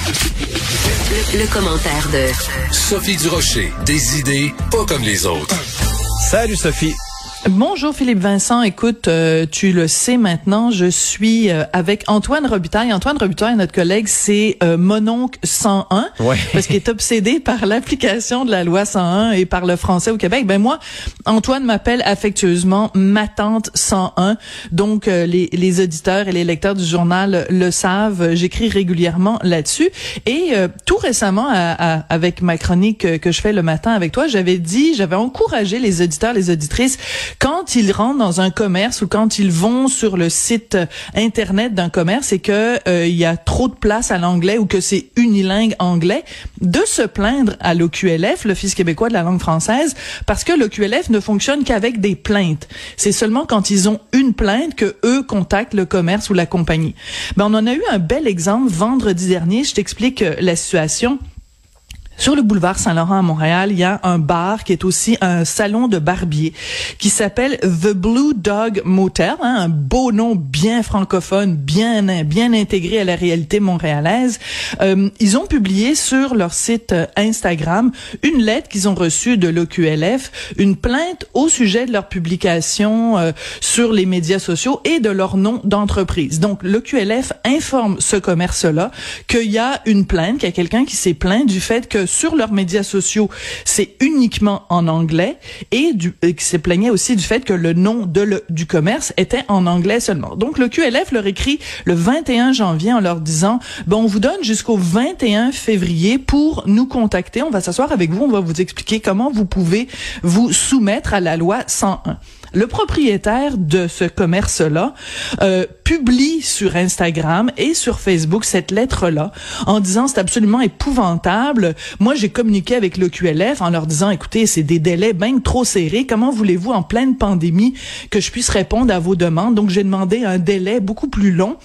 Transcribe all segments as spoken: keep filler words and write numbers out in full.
Le, le commentaire de Sophie Durocher. Des idées pas comme les autres. Salut Sophie. Bonjour Philippe Vincent. Écoute, euh, tu le sais maintenant, je suis euh, avec Antoine Robitaille. Antoine Robitaille, notre collègue, c'est euh, Mononcle cent un, ouais. parce qu'il est obsédé par l'application de la loi cent un et par le français au Québec. Ben moi, Antoine m'appelle affectueusement ma tante cent un. Donc euh, les, les auditeurs et les lecteurs du journal le savent. J'écris régulièrement là-dessus. Et euh, tout récemment, à, à, avec ma chronique que, que je fais le matin avec toi, j'avais dit, j'avais encouragé les auditeurs, les auditrices, quand ils rentrent dans un commerce ou quand ils vont sur le site internet d'un commerce et que euh, il y a trop de place à l'anglais ou que c'est unilingue anglais, de se plaindre à l'O Q L F, l'Office québécois de la langue française, parce que l'O Q L F ne fonctionne qu'avec des plaintes. C'est seulement quand ils ont une plainte que eux contactent le commerce ou la compagnie. Ben, on en a eu un bel exemple vendredi dernier. Je t'explique euh, la situation. Sur le boulevard Saint-Laurent à Montréal, il y a un bar qui est aussi un salon de barbier qui s'appelle The Blue Dog Motel, hein, un beau nom bien francophone, bien bien intégré à la réalité montréalaise. Euh, ils ont publié sur leur site Instagram une lettre qu'ils ont reçue de l'O Q L F, une plainte au sujet de leur publication euh, sur les médias sociaux et de leur nom d'entreprise. Donc, l'O Q L F informe ce commerce-là qu'il y a une plainte, qu'il y a quelqu'un qui s'est plaint du fait que sur leurs médias sociaux, c'est uniquement en anglais et du, euh, qui se plaignait aussi du fait que le nom de le, du commerce était en anglais seulement. Donc, le Q L F leur écrit le vingt et un janvier en leur disant, ben, on vous donne jusqu'au vingt et un février pour nous contacter. On va s'asseoir avec vous, on va vous expliquer comment vous pouvez vous soumettre à la loi cent un. Le propriétaire de ce commerce-là euh, publie sur Instagram et sur Facebook cette lettre-là en disant c'est absolument épouvantable. Moi, j'ai communiqué avec l'O Q L F en leur disant écoutez, c'est des délais bien trop serrés. Comment voulez-vous en pleine pandémie que je puisse répondre à vos demandes? Donc, j'ai demandé un délai beaucoup plus long.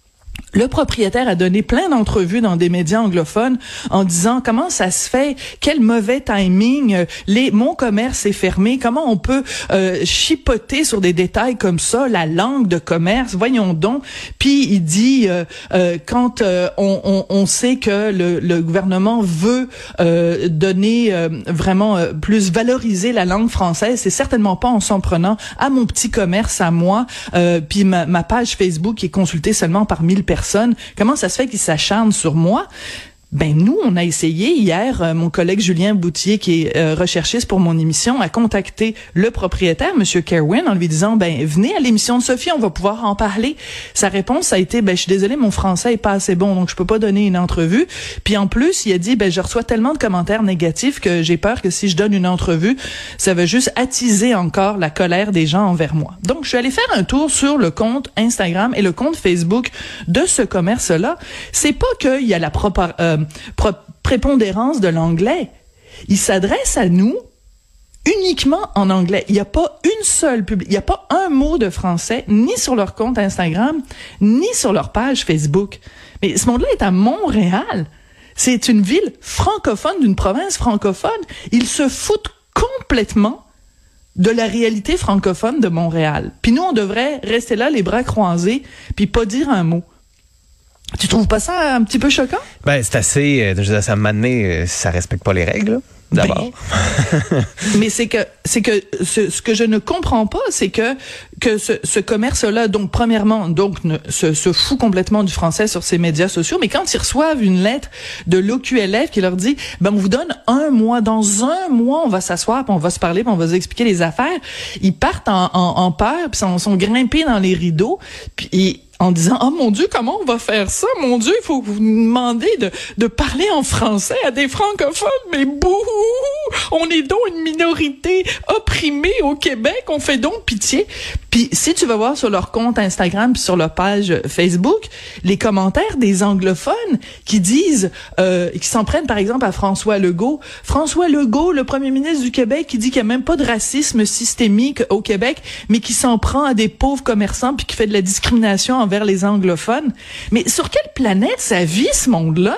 Le propriétaire a donné plein d'entrevues dans des médias anglophones en disant comment ça se fait, quel mauvais timing, les mon commerce est fermé, comment on peut euh, chipoter sur des détails comme ça, la langue de commerce, voyons donc. Puis il dit euh, euh, quand euh, on, on, on sait que le, le gouvernement veut euh, donner euh, vraiment euh, plus valoriser la langue française, c'est certainement pas en s'en prenant à mon petit commerce à moi, euh, puis ma, ma page Facebook qui est consultée seulement par mille personnes. Comment ça se fait qu'ils s'acharnent sur moi? Ben nous, on a essayé hier, euh, mon collègue Julien Boutier, qui est euh, recherchiste pour mon émission, a contacté le propriétaire, Monsieur Kerwin, en lui disant, ben venez à l'émission de Sophie, on va pouvoir en parler. Sa réponse a été, ben je suis désolée, mon français est pas assez bon, donc je peux pas donner une entrevue. Puis en plus, il a dit, ben je reçois tellement de commentaires négatifs que j'ai peur que si je donne une entrevue, ça va juste attiser encore la colère des gens envers moi. Donc je suis allée faire un tour sur le compte Instagram et le compte Facebook de ce commerce-là. C'est pas qu'il y a la propre euh, prépondérance de l'anglais. Il s'adresse à nous uniquement en anglais. Il n'y a pas une seule publi- il n'y a pas un mot de français, ni sur leur compte Instagram, ni sur leur page Facebook. Mais ce monde-là est à Montréal. C'est une ville francophone d'une province francophone. Ils se foutent complètement de la réalité francophone de Montréal. Puis nous, on devrait rester là, les bras croisés, puis pas dire un mot. Tu trouves pas ça un petit peu choquant? Ben, c'est assez, euh, je veux dire, ça m'a donné, ça respecte pas les règles, là, d'abord. Ben, mais c'est que, c'est que, ce, ce que je ne comprends pas, c'est que, que ce, ce commerce-là, donc, premièrement, donc, ne, se, se fout complètement du français sur ses médias sociaux, mais quand ils reçoivent une lettre de l'O Q L F qui leur dit, ben, on vous donne un mois, dans un mois, on va s'asseoir, puis on va se parler, puis on va vous expliquer les affaires, ils partent en, en, en peur, puis sont, sont grimpés dans les rideaux, puis en disant, oh mon Dieu, comment on va faire ça? Mon Dieu, il faut vous demander de, de parler en français à des francophones, mais bouh! On est donc une minorité opprimée au Québec, on fait donc pitié. Puis si tu vas voir sur leur compte Instagram puis sur leur page Facebook, les commentaires des anglophones qui disent, euh, qui s'en prennent par exemple à François Legault. François Legault, le premier ministre du Québec, qui dit qu'il n'y a même pas de racisme systémique au Québec, mais qui s'en prend à des pauvres commerçants puis qui fait de la discrimination envers les anglophones. Mais sur quelle planète ça vit ce monde-là?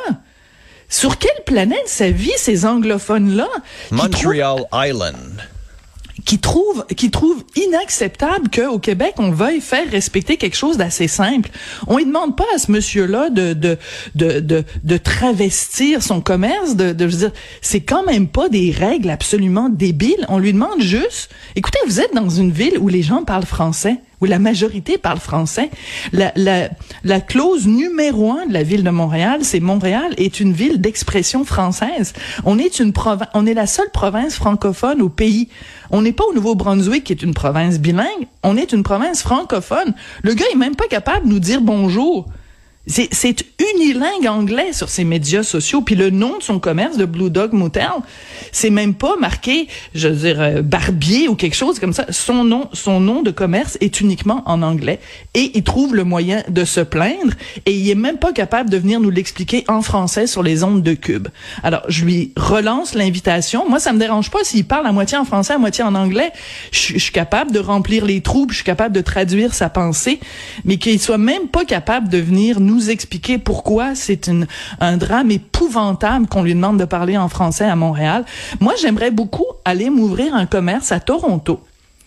Sur quelle planète ça vit ces anglophones-là? Montreal trouvent... Island. qui trouve qui trouve inacceptable qu'au Québec on veuille faire respecter quelque chose d'assez simple. On lui demande pas à ce monsieur-là de de de de, de travestir son commerce, de, de je veux dire, c'est quand même pas des règles absolument débiles. On lui demande juste, écoutez, vous êtes dans une ville où les gens parlent français, où la majorité parle français. La, la, la clause numéro un de la ville de Montréal, c'est Montréal est une ville d'expression française. On est une province, on est la seule province francophone au pays. On n'est pas au Nouveau-Brunswick qui est une province bilingue. On est une province francophone. Le gars est même pas capable de nous dire bonjour. C'est, c'est unilingue anglais sur ses médias sociaux. Puis le nom de son commerce, de Blue Dog Motel, c'est même pas marqué, je veux dire, euh, Barbier ou quelque chose comme ça. Son nom, son nom de commerce est uniquement en anglais. Et il trouve le moyen de se plaindre. Et il est même pas capable de venir nous l'expliquer en français sur les ondes de Cube. Alors, je lui relance l'invitation. Moi, ça me dérange pas s'il parle à moitié en français, à moitié en anglais. Je, je suis capable de remplir les trous, je suis capable de traduire sa pensée. Mais qu'il soit même pas capable de venir nous nous expliquer pourquoi c'est une, un drame épouvantable qu'on lui demande de parler en français à Montréal. Moi, j'aimerais beaucoup aller m'ouvrir un commerce à Toronto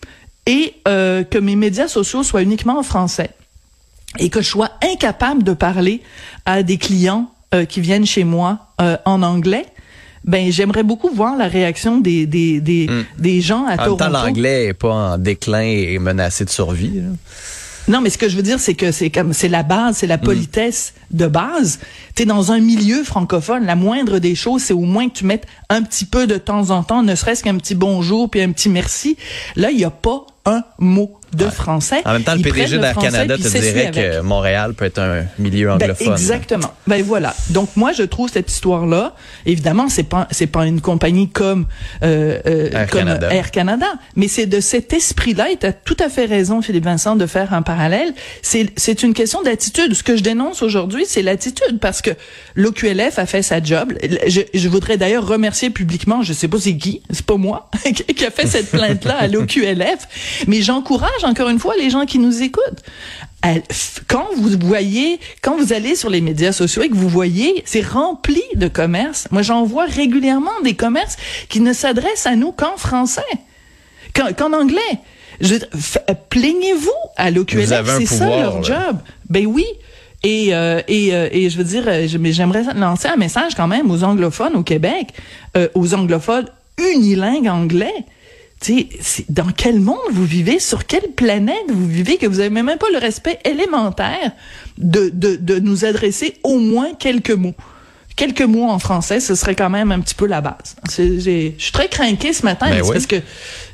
et euh, que mes médias sociaux soient uniquement en français et que je sois incapable de parler à des clients euh, qui viennent chez moi euh, en anglais. Ben, j'aimerais beaucoup voir la réaction des des des, mm. des gens à en Toronto. En même temps, l'anglais est pas en déclin et menacé de survie, là. Non, mais ce que je veux dire, c'est que c'est comme, c'est la base, c'est la politesse mmh. de base. T'es dans un milieu francophone, la moindre des choses, c'est au moins que tu mettes un petit peu de temps en temps, ne serait-ce qu'un petit bonjour puis un petit merci. Là, il y a pas un mot de ouais. français. En même temps, le P D G d'Air Canada te dirait que Montréal peut être un milieu anglophone. Ben, exactement. Ben voilà. Donc moi, je trouve cette histoire-là, évidemment, c'est pas c'est pas une compagnie comme euh, euh, Air comme Canada. Air Canada, mais c'est de cet esprit-là. Et t'as tout à fait raison, Philippe Vincent, de faire un parallèle. C'est c'est une question d'attitude. Ce que je dénonce aujourd'hui, c'est l'attitude, parce que l'O Q L F a fait sa job. Je, je voudrais d'ailleurs remercier publiquement, je sais pas c'est qui, c'est pas moi, qui a fait cette plainte-là à l'O Q L F, mais j'encourage encore une fois les gens qui nous écoutent. Quand vous voyez, quand vous allez sur les médias sociaux et que vous voyez, c'est rempli de commerces. Moi, j'en vois régulièrement des commerces qui ne s'adressent à nous qu'en français, qu'en, qu'en anglais. Je, f- plaignez-vous à l'O Q L F, c'est ça leur là. job. Ben oui. Et euh, et euh, et je veux dire, je, mais j'aimerais lancer un message quand même aux anglophones au Québec, euh, aux anglophones unilingues anglais. Tu sais, dans quel monde vous vivez, sur quelle planète vous vivez, que vous avez même pas le respect élémentaire de de de nous adresser au moins quelques mots. Quelques mots en français, ce serait quand même un petit peu la base. C'est, j'ai, je suis très craquée ce matin, ben oui. parce que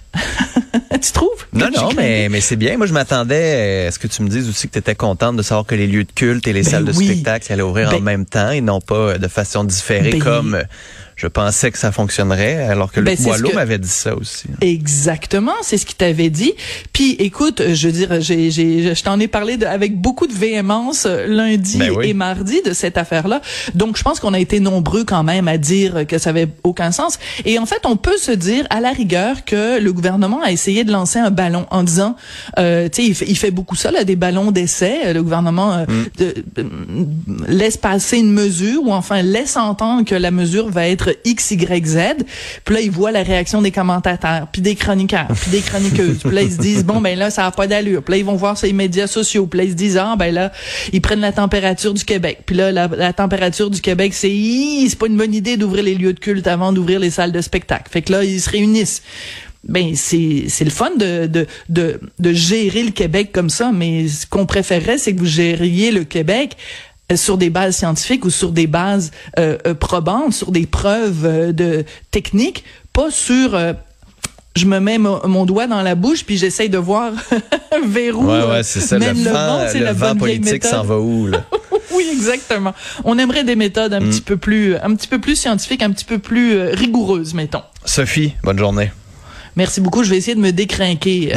tu trouves? Non, non, mais, mais c'est bien. Moi, je m'attendais à ce que tu me dises aussi que tu étais contente de savoir que les lieux de culte et les ben salles de oui. spectacle allaient ouvrir ben, en même temps et non pas de façon différée ben, comme je pensais que ça fonctionnerait, alors que ben, Luc Boileau que... m'avait dit ça aussi. Exactement, c'est ce qu'il t'avait dit. Puis, écoute, je veux dire, j'ai, j'ai, je t'en ai parlé de, avec beaucoup de véhémence lundi ben oui. et mardi de cette affaire-là. Donc, je pense qu'on a été nombreux quand même à dire que ça avait aucun sens. Et en fait, on peut se dire, à la rigueur, que le gouvernement a essayé de lancer un ballon en disant, euh, tu sais, il fait, il fait beaucoup ça, là, des ballons d'essai. Le gouvernement euh, mm. de, de, laisse passer une mesure, ou enfin laisse entendre que la mesure va être X, Y, Z. Puis là, ils voient la réaction des commentateurs, puis des chroniqueurs, puis des chroniqueuses. Puis là, ils se disent, bon, ben là, ça a pas d'allure. Puis là, ils vont voir sur les médias sociaux. Puis là, ils se disent, ah, ben là, ils prennent la température du Québec. Puis là, la, la température du Québec, c'est, c'est pas une bonne idée d'ouvrir les lieux de culte avant d'ouvrir les salles de spectacle. Fait que là, ils se réunissent. Ben, c'est, c'est le fun de, de, de, de gérer le Québec comme ça, mais ce qu'on préférerait, c'est que vous gériez le Québec sur des bases scientifiques ou sur des bases euh, probantes, sur des preuves euh, de techniques, pas sur euh, je me mets mo- mon doigt dans la bouche puis j'essaye de voir vers où ouais, ouais, c'est ça, mène le, le vent, vent, c'est le la vent bonne politique s'en va où là? Oui, exactement. On aimerait des méthodes un mm. petit peu plus un petit peu plus scientifiques, un petit peu plus euh, rigoureuses, mettons. Sophie, bonne journée. Merci beaucoup. Je vais essayer de me décrinquer.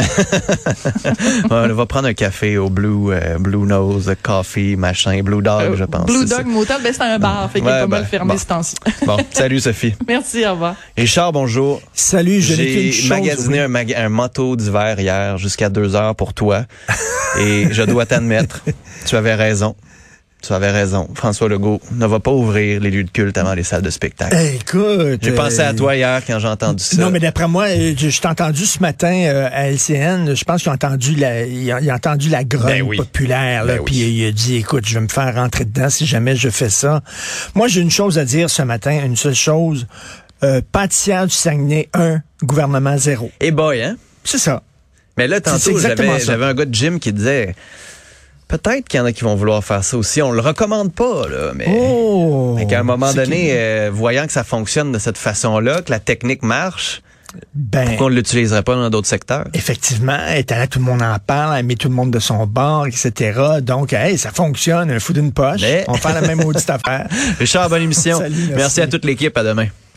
On va prendre un café au Blue euh, Blue Nose Coffee, machin, Blue Dog, euh, je pense. Blue Dog Motel, ben c'est un bar, fait qu'il ouais, est pas ben, mal fermé bon. ce temps-ci. Bon, salut Sophie. Merci, au revoir. Richard, bonjour. Salut, je J'ai chose, magasiné oui. un, mag- un manteau d'hiver hier jusqu'à deux heures pour toi et je dois t'admettre, tu avais raison. Tu avais raison. François Legault ne va pas ouvrir les lieux de culte avant les salles de spectacle. Hey, écoute... J'ai pensé euh, à toi hier quand j'ai entendu ça. Non, mais d'après moi, je, je t'ai entendu ce matin euh, à L C N, je pense qu'ils ont entendu la, ils ont, ils ont entendu la grogne ben oui. populaire, là, ben puis oui. il a dit, écoute, je vais me faire rentrer dedans si jamais je fais ça. Moi, j'ai une chose à dire ce matin, une seule chose, euh, pâtissière du Saguenay, un, gouvernement zéro. Et boy, hein? C'est ça. Mais là, C'est tantôt, exactement j'avais, ça. j'avais un gars de gym qui disait... Peut-être qu'il y en a qui vont vouloir faire ça aussi. On le recommande pas, là, mais Oh! mais qu'à un moment C'est donné, qui? euh, voyant que ça fonctionne de cette façon-là, que la technique marche, Ben, pourquoi on ne l'utiliserait pas dans d'autres secteurs? effectivement, elle est là, tout le monde en parle, elle met tout le monde de son bord, et cetera. Donc, hey, ça fonctionne, un fou d'une poche. Mais- On fait la même maudite affaire. Richard, bonne émission. Salut, merci. Merci à toute l'équipe. À demain.